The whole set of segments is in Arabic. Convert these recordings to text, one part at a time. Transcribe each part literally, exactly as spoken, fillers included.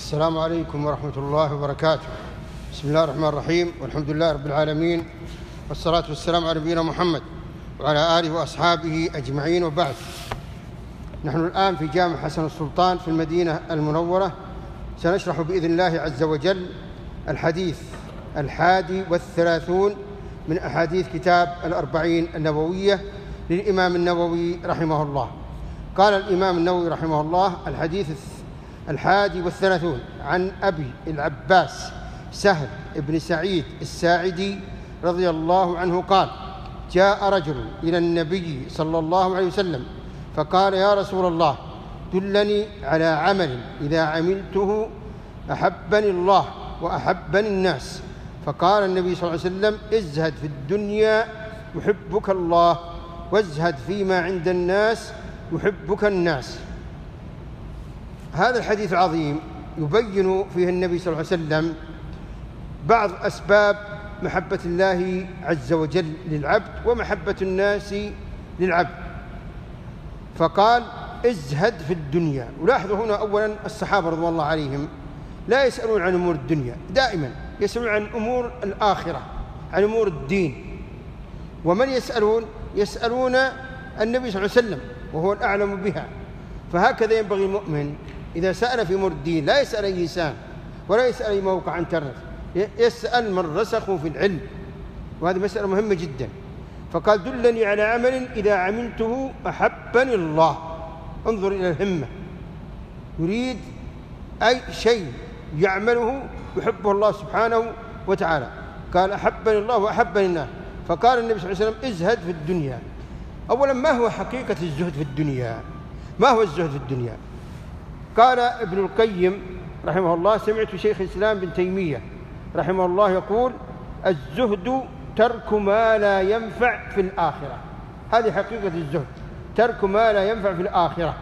السلام عليكم ورحمة الله وبركاته. بسم الله الرحمن الرحيم، والحمد لله رب العالمين، والصلاة والسلام على نبينا محمد وعلى آله وأصحابه أجمعين، وبعد. نحن الآن في جامع حسن السلطان في المدينة المنورة، سنشرح بإذن الله عز وجل الحديث الحادي والثلاثون من أحاديث كتاب الأربعين النووية للإمام النووي رحمه الله. قال الإمام النووي رحمه الله: الحديث الحادي والثلاثون عن أبي العباس سهل بن سعيد الساعدي رضي الله عنه قال: جاء رجل إلى النبي صلى الله عليه وسلم فقال: يا رسول الله، دلني على عمل إذا عملته أحبني الله وأحبني الناس. فقال النبي صلى الله عليه وسلم: ازهد في الدنيا يحبك الله، وازهد فيما عند الناس يحبك الناس. هذا الحديث العظيم يبين فيه النبي صلى الله عليه وسلم بعض أسباب محبة الله عز وجل للعبد ومحبة الناس للعبد. فقال: ازهد في الدنيا. ولاحظوا هنا أولا الصحابة رضوان الله عليهم لا يسألون عن أمور الدنيا، دائما يسألون عن أمور الآخرة، عن أمور الدين. ومن يسألون؟ يسألون النبي صلى الله عليه وسلم وهو الأعلم بها. فهكذا ينبغي المؤمن إذا سأل في أمور الدين لا يسأل أي إنسان ولا يسأل أي موقع انترنت، يسأل من رسخوا في العلم، وهذه مسألة مهمة جدا. فقال: دلني على عمل إذا عملته أحبني الله. انظر إلى الهمة، يريد أي شيء يعمله يحبه الله سبحانه وتعالى. قال: أحبني الله وأحبني الناس. فقال النبي صلى الله عليه وسلم: ازهد في الدنيا. أولا، ما هو حقيقة الزهد في الدنيا؟ ما هو الزهد في الدنيا؟ قال ابن القيم رحمه الله: سمعت شيخ الإسلام بن تيمية رحمه الله يقول: الزهد ترك ما لا ينفع في الآخرة. هذه حقيقة الزهد، ترك ما لا ينفع في الآخرة.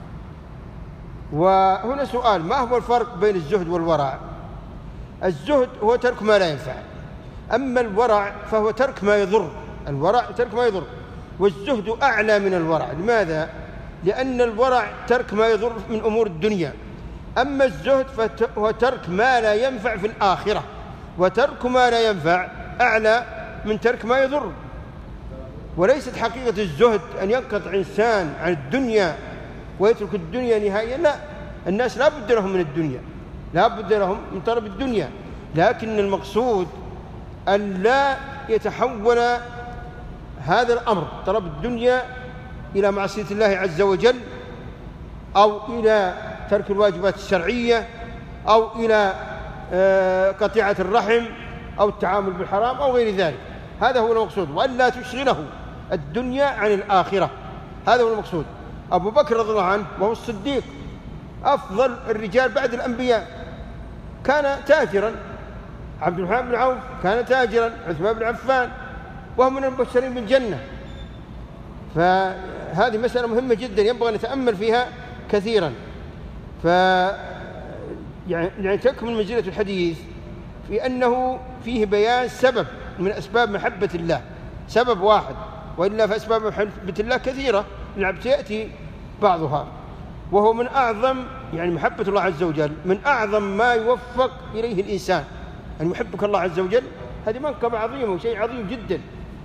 وهنا سؤال: ما هو الفرق بين الزهد والورع؟ الزهد هو ترك ما لا ينفع، أما الورع فهو ترك ما يضر. الورع ترك ما يضر، والزهد أعلى من الورع. لماذا؟ لأن الورع ترك ما يضر من أمور الدنيا، أما الزهد فهو ترك ما لا ينفع في الآخرة، وترك ما لا ينفع أعلى من ترك ما يضر. وليست حقيقة الزهد أن ينقطع إنسان عن الدنيا ويترك الدنيا نهائيا، لا، الناس لا بد لهم من الدنيا، لا بد لهم من طلب الدنيا، لكن المقصود أن لا يتحول هذا الأمر طلب الدنيا إلى معصية الله عز وجل، أو إلى ترك الواجبات الشرعية، أو إلى قطيعة الرحم، أو التعامل بالحرام، أو غير ذلك. هذا هو المقصود، وأن لا تشغله الدنيا عن الآخرة. هذا هو المقصود. أبو بكر رضي الله عنه وهو الصديق أفضل الرجال بعد الأنبياء كان تاجرا، عبد الرحمن بن عوف كان تاجرا، عثمان بن عفان، وهم من المبشرين بالجنة. فهذه مسألة مهمة جدا ينبغي أن نتأمل فيها كثيرا. ف يعني تكمن منزلة الحديث في أنه فيه بيان سبب من أسباب محبة الله، سبب واحد، وإلا فأسباب محبة الله كثيرة، العبد يأتي بعضها. وهو من أعظم، يعني محبة الله عز وجل من أعظم ما يوفق إليه الإنسان، أن يحبك الله عز وجل. هذه منقبة عظيمة وشيء عظيم جدا.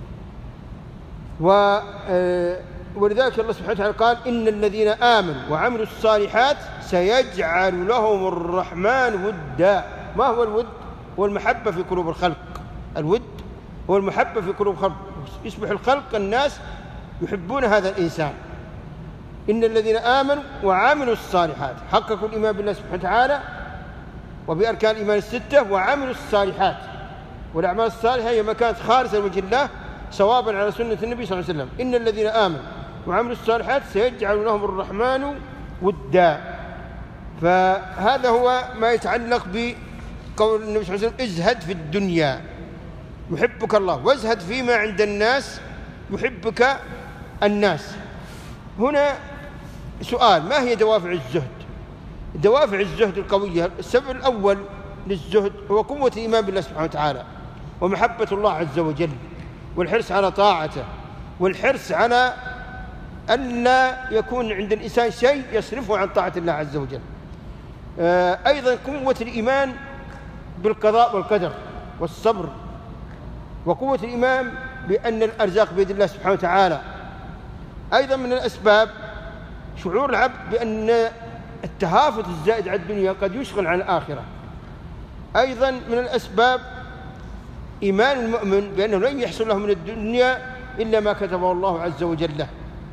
و ولذلك الله سبحانه وتعالى قال: إن الذين آمنوا وعملوا الصالحات سيجعل لهم الرحمن ودا. ما هو الود؟ هو المحبة في قلوب الخلق. الود هو المحبة في قلوب الخلق، يصبح الخلق الناس يحبون هذا الإنسان. إن الذين آمنوا وعملوا الصالحات، حققوا الإيمان بالله سبحانه وتعالى وبأركان الإيمان الستة، وعملوا الصالحات. والأعمال الصالحة هي ما كانت خالصة لوجه الله صوابا على سنة النبي صلى الله عليه وسلم. إن الذين آمنوا وعملوا الصالحات سيجعل لهم الرحمن ودا. فهذا هو ما يتعلق بقول النبي صلى الله عليه وسلم: ازهد في الدنيا يحبك الله، وازهد فيما عند الناس يحبك الناس. هنا سؤال: ما هي دوافع الزهد؟ دوافع الزهد القوية، السبب الأول للزهد هو قوة الإيمان بالله سبحانه وتعالى، ومحبة الله عز وجل، والحرص على طاعته، والحرص على أن لا يكون عند الإنسان شيء يصرفه عن طاعة الله عز وجل. أيضا قوة الإيمان بالقضاء والقدر والصبر، وقوة الإيمان بأن الأرزاق بيد الله سبحانه وتعالى. أيضا من الأسباب شعور العبد بأن التهافت الزائد على الدنيا قد يشغل عن الآخرة. أيضا من الأسباب إيمان المؤمن بأنه لن يحصل له من الدنيا إلا ما كتبه الله عز وجل له.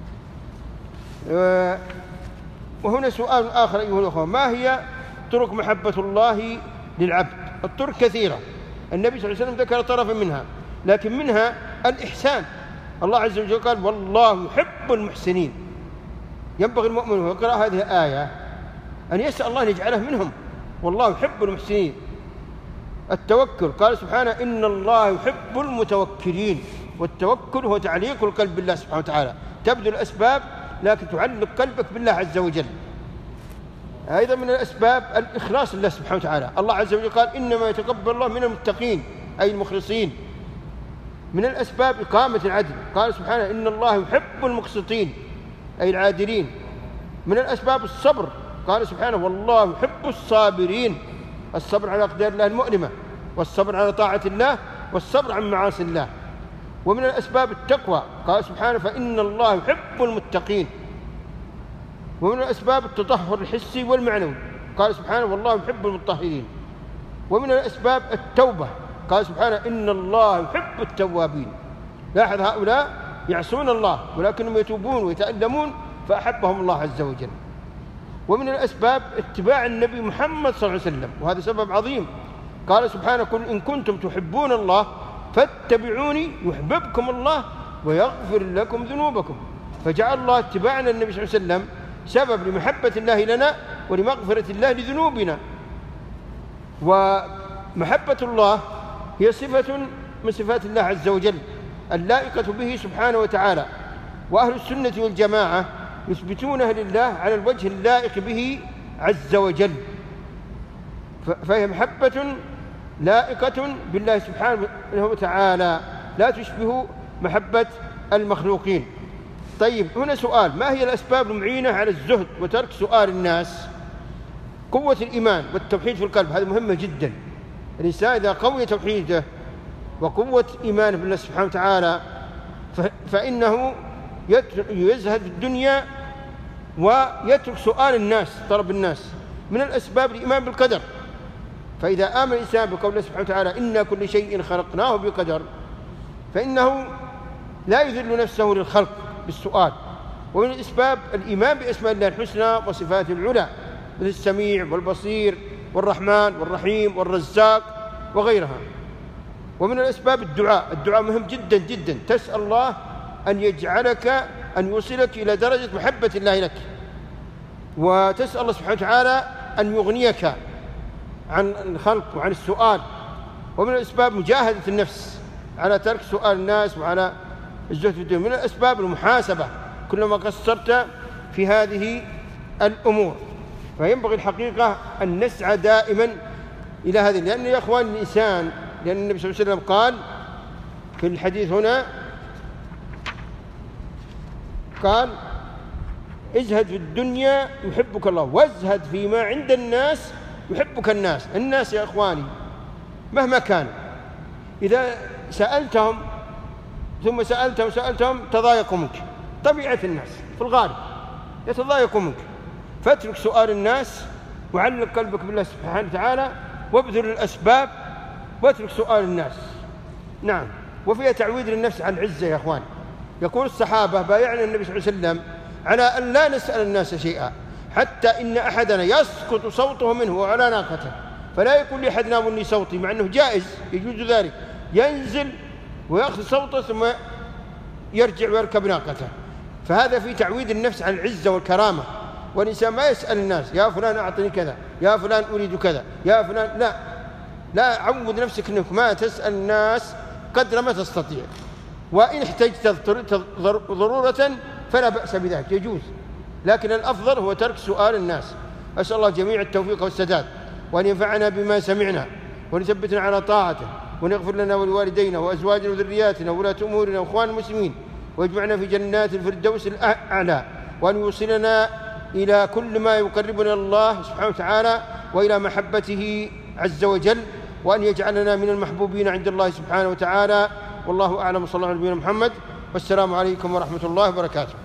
وهنا سؤال آخر أيها الأخوة: ما هي طرق محبة الله للعبد؟ الطرق كثيرة، النبي صلى الله عليه وسلم ذكر طرفا منها، لكن منها الإحسان. الله عز وجل قال: والله يحب المحسنين. ينبغي المؤمن وهو يقرأ هذه الآية أن يسأل الله أن يجعله منهم، والله يحب المحسنين. التوكل قال سبحانه: إن الله يحب المتوكلين. والتوكل هو تعليق القلب بالله سبحانه وتعالى، تبذل الأسباب لكن تعلق قلبك بالله عز وجل. أيضا من الأسباب الإخلاص لله سبحانه وتعالى. الله عز وجل قال: إنما يتقبل الله من المتقين، أي المخلصين. من الأسباب إقامة العدل، قال سبحانه: إن الله يحب المقسطين، أي العادلين. من الأسباب الصبر، قال سبحانه: والله يحب الصابرين. الصبر على أقدار الله المؤلمة، والصبر على طاعة الله، والصبر عن معاصي الله. ومن الأسباب التقوى، قال سبحانه: فإن الله يحب المتقين. ومن الأسباب التطهر الحسي والمعنوي، قال سبحانه: والله يحب المطهرين. ومن الأسباب التوبة، قال سبحانه: إن الله يحب التوابين. لاحظ هؤلاء يعصون الله ولكنهم يتوبون ويتألمون فأحبهم الله عز وجل. ومن الأسباب اتباع النبي محمد صلى الله عليه وسلم، وهذا سبب عظيم. قال سبحانه: قل إن كنتم تحبون الله فاتبعوني يحببكم الله ويغفر لكم ذنوبكم. فجعل الله اتباعنا النبي صلى الله عليه وسلم سبب لمحبة الله لنا ولمغفرة الله لذنوبنا. ومحبة الله هي صفة من صفات الله عز وجل اللائقة به سبحانه وتعالى، وأهل السنة والجماعة يثبتونها لله على الوجه اللائق به عز وجل، فهي محبة لائقة بالله سبحانه وتعالى لا تشبه محبة المخلوقين. طيب، هنا سؤال: ما هي الأسباب المعينة على الزهد وترك سؤال الناس؟ قوة الإيمان والتوحيد في القلب، هذه مهمة جدا. الإنسان إذا قوي توحيده وقوة إيمانه بالله سبحانه وتعالى فإنه يزهد في الدنيا ويترك سؤال الناس، طلب الناس. من الأسباب الإيمان بالقدر، فإذا آمن الإنسان بقول الله سبحانه وتعالى: إنا كل شيء خلقناه بقدر، فإنه لا يذل نفسه للخلق بالسؤال. ومن الأسباب الإيمان بأسماء الله الحسنى وصفاته العلى، مثل السميع والبصير والرحمن والرحيم والرزاق وغيرها. ومن الأسباب الدعاء، الدعاء مهم جدا جدا، تسأل الله أن يجعلك أن يوصلك إلى درجة محبة الله لك، وتسأل الله سبحانه وتعالى أن يغنيك عن الخلق وعن السؤال. ومن الأسباب مجاهدة النفس على ترك سؤال الناس وعلى الزهد في الدنيا. من الأسباب المحاسبة كلما قصرت في هذه الأمور. فينبغي الحقيقة أن نسعى دائما إلى هذه، لأن يا أخوان الإنسان، لأن النبي صلى الله عليه وسلم قال في الحديث هنا، قال: ازهد في الدنيا يحبك الله، وازهد فيما عند الناس يحبك الناس. الناس يا أخواني مهما كان، إذا سألتهم ثم سألتهم سألتهم تضايقوا منك، طبيعة الناس في الغالب يتضايقوا منك. فاترك سؤال الناس وعلق قلبك بالله سبحانه وتعالى وابذل الأسباب واترك سؤال الناس. نعم. وفيها تعويد للنفس على العزة يا أخوان. يقول الصحابة: بايعنا النبي صلى الله عليه وسلم على أن لا نسأل الناس شيئا، حتى إن أحدنا يسقط صوته منه وعلى ناقته، فلا يقول لأحد ناولني صوتي، مع أنه جائز يجوز ذلك، ينزل ويأخذ صوته ثم يرجع ويركب ناقته. فهذا في تعويد النفس على العزة والكرامة. والإنسان ما يسأل الناس: يا فلان أعطني كذا، يا فلان أريد كذا، يا فلان. لا لا عود نفسك أنك ما تسأل الناس قدر ما تستطيع، وإن احتجت ضرورة فلا بأس بذلك، يجوز. لكن الأفضل هو ترك سؤال الناس. أسأل الله جميع التوفيق والسداد، وأن ينفعنا بما سمعنا، وأن يثبتنا على طاعته، وأن يغفر لنا ولوالدينا وأزواجنا وذرياتنا وولاة أمورنا وإخوان المسلمين، ويجمعنا في جنات الفردوس الأعلى، وأن يوصلنا إلى كل ما يقربنا الله سبحانه وتعالى وإلى محبته عز وجل، وأن يجعلنا من المحبوبين عند الله سبحانه وتعالى. والله أعلم. صلى الله عليه وسلم محمد، والسلام عليكم ورحمة الله وبركاته.